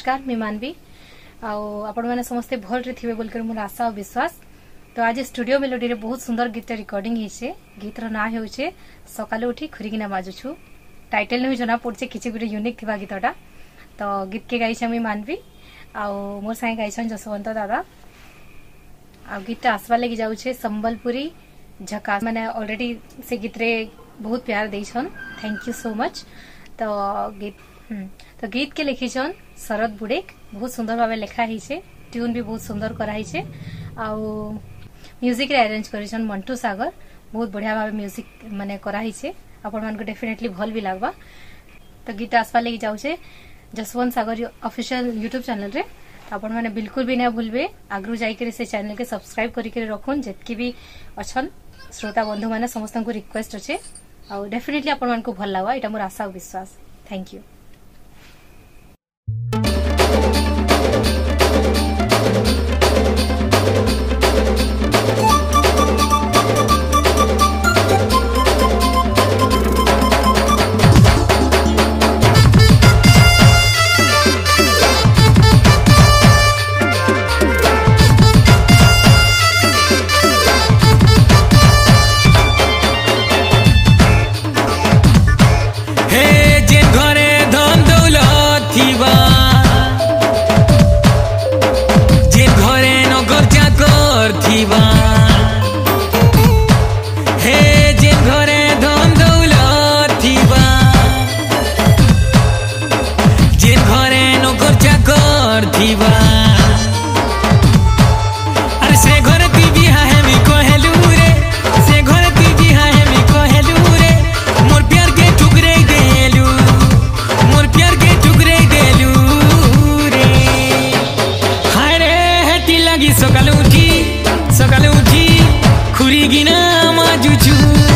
नमस्कार मी मानवी आपण मैंने समस्ते भल थे बोलकर मोर आशा और विश्वास। तो आज स्टूडियो मेलोडी रे बहुत सुंदर गीत रिकॉर्डिंग होइछे। गीत रो ना होइछे सकाले उठी खुरीकिना बाजुछु। टाइटल नहीं जना पड़छे किछि गुटे यूनिक थिबा गीतटा। तो गीत के गाइछे मी मानवी आ मोर संगे गाइछन जसवंत दादा। आ गीत आसवा लगी जाउछे संबलपुरी झकास माने ऑलरेडी से गीत रे बहुत प्यार देछन। Thank you so much. तो गीत के लिखिछन शरद बुडेक। बहुत सुंदर भाव लिखा है। ट्यून भी बहुत सुंदर कराई आउ म्यूजिक रे अरेंज करिछन मंटू सागर। बहुत बढ़िया भाव म्यूजिक माने कराई आपण मान को डेफिनेटली भल भी लागबा। तो गीत आसवा लगी जाउछे Jaswant Sagar official YouTube channel रे। आपण माने बिल्कुल भी ना भूलबे आगरु जाई के से चैनल के सब्सक्राइब करि के रखुन। जेतकी भी अछन श्रोता बंधु माने समस्त को रिक्वेस्ट अछि आ डेफिनेटली आपण मान को भल लागबा एटा मोर आशा और विश्वास। Thank you. सकाले उठी खुरीगिना माजुछु।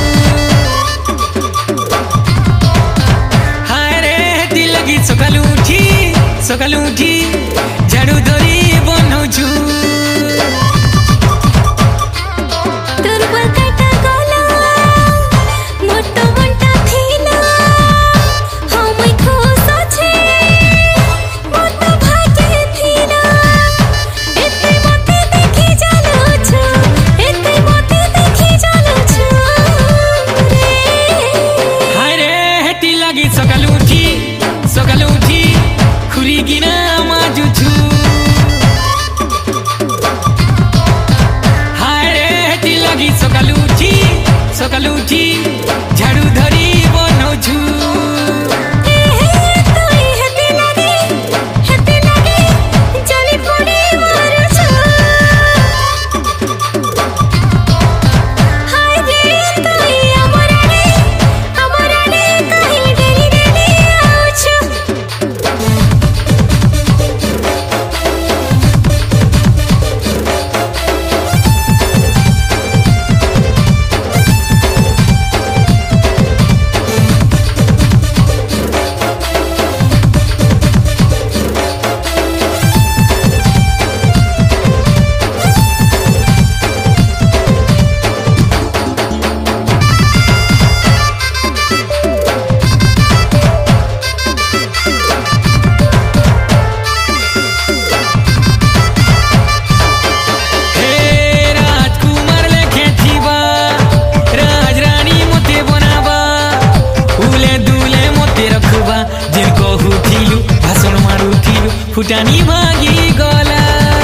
हाय रे हेती लगी सकाले उठी झाड़ू धरी बनौछु। सकाले उठी खुरीगिना माजुछु। हाय रे हेती लगी सकाले उठी झाड़ू धरी बनौछु। फुटानी भागी गला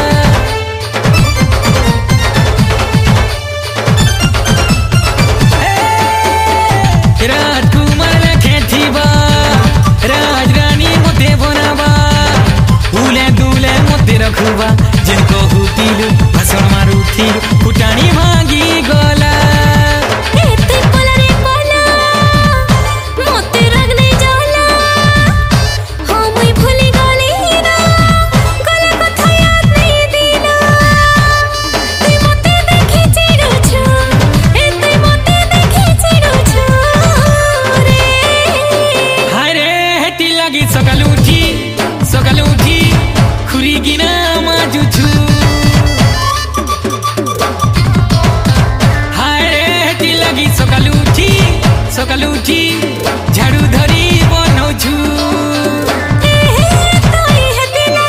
राजकुमार रखे थीबा राजरानी मोते बनाबा उले दूले मोते रखुबा जिनको हुतिलु भाषण मारुथिलु फुटानी भागी गला। सकाले उठी खुरीगिना माजुछु। हाय रे हेती लगी सकाले उठी झाड़ू धरी बनौछु।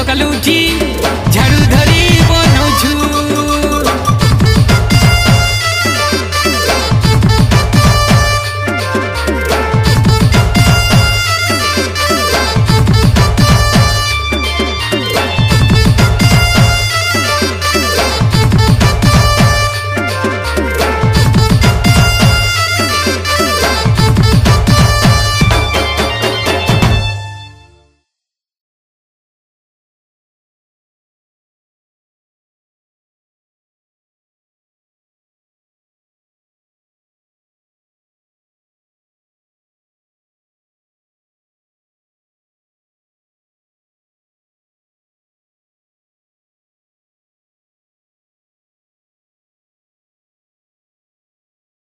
सकालू उठी